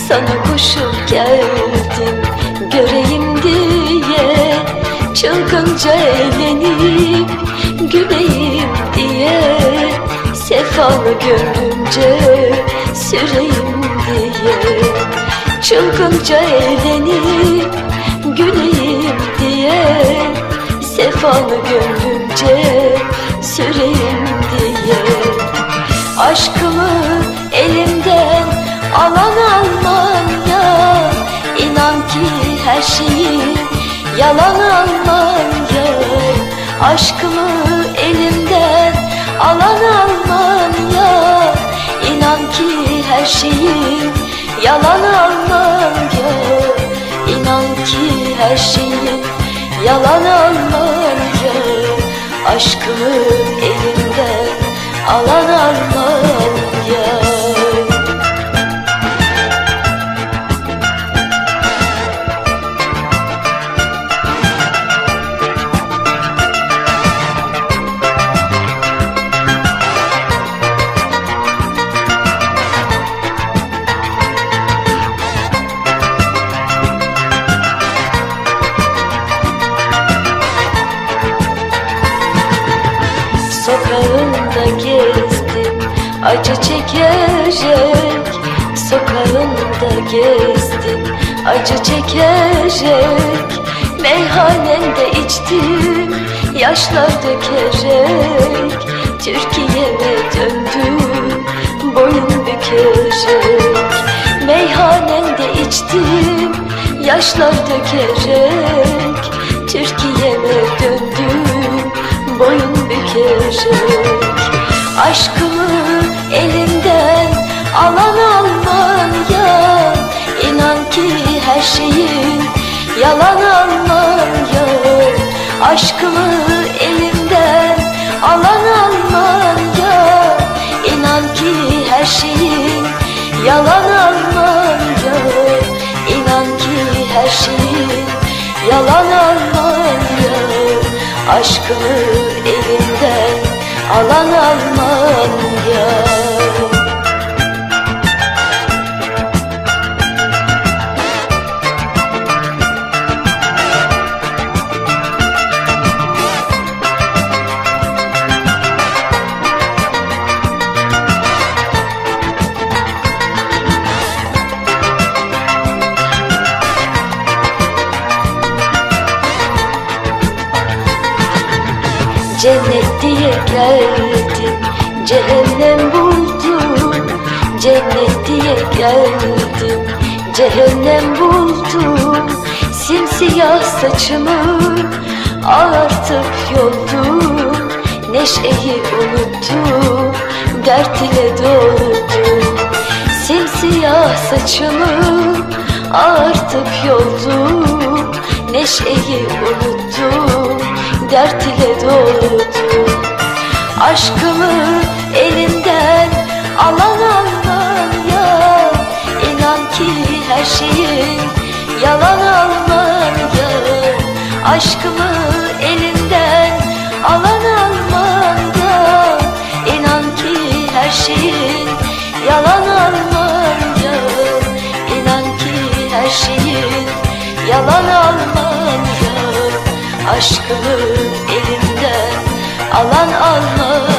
Sana koşup geldim göreyim diye, çılgınca eğlenip güleyim diye, sefalı gönlümce süreyim diye. Çılgınca eğlenip güleyim diye, sefalı gönlümce süreyim diye. Aşkımı elimden alan alman ya, İnan ki her şeyi yalan alman ya. Aşkımı elimden alan alman ya, İnan ki her şeyi yalan alman ya. İnan ki her şeyi yalan alman ya. Aşkımı elimden alan alman ya. Sokağında gezdim acı çekerek, sokağında gezdim acı çekerek, meyhanende içtim yaşlar dökerek, Türkiye'me döndüm boyun bükerek. Meyhanende içtim yaşlar dökerek, Türkiye'me döndüm boyun bükerek. Aşkımı elimden alan alman ya, İnan ki her şeyi yalan alman ya. Aşkımı elimden alan alman ya, İnan ki her şeyi yalan alman ya. İnan ki her şeyi yalan alman ya. Aşkımı elimden alan alman ya. Cennet diye geldim, cehennem buldum. Cennet diye geldim, cehennem buldum. Simsiyah saçımı ağartıp yoldum, neşeyi unuttum, dert ile doldum. Simsiyah saçımı ağartıp yoldum, neşeyi unuttum, dert ile doldum. Aşkımı elimden alan alman ya, İnan ki her şeyi yalan alman ya. Aşkımı elimden alan alman ya, İnan ki her şeyi yalan alman ya. İnan ki her şeyi yalan alman ya. Aşkımı elimden alan alman